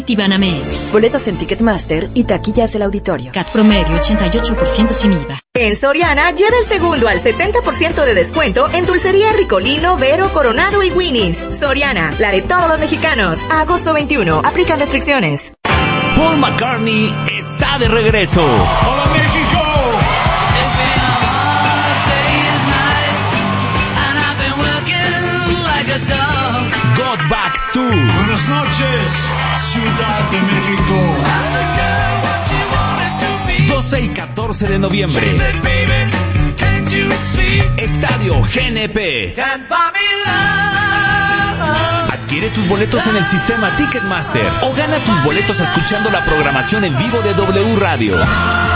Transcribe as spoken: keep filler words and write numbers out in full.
Tibanamex. Boletos en Ticketmaster y taquillas del auditorio. C A T promedio ochenta y ocho por ciento sin I V A. En Soriana, lleva el segundo al setenta por ciento de descuento en dulcería Ricolino, Vero, Coronado y Winnie's. Soriana, la de todos los mexicanos. A agosto veintiuno, aplican restricciones. Paul McCartney está de regreso. ¡Hola, México! Got Back Tour. Buenas noches, Ciudad de México. doce y catorce de noviembre. Estadio G N P. Adquiere tus boletos en el sistema Ticketmaster o gana tus boletos escuchando la programación en vivo de W Radio.